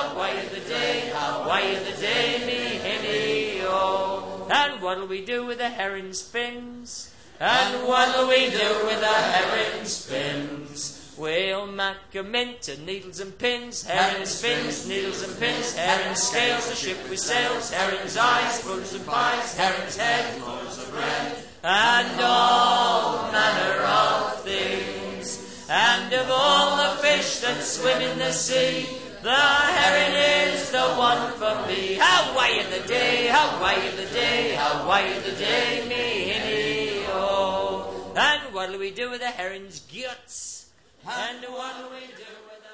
Hawaii the day, Hawaii the day, me hinny-o. And what'll we do with the herring's fins? And what'll we do with the herring's fins? We'll make 'em into needles and pins, herring's fins, needles and pins, herring's scales, the ship we sails, herring's eyes, fruits and pies, herring's head, loaves of bread, and all manner of things. And of all the fish that swim in the sea, the herring is the one for me. Hawaii the day, Hawaii the day, Hawaii the day, me hinny-o. And what'll we do with the herring's guts? And what'll we do with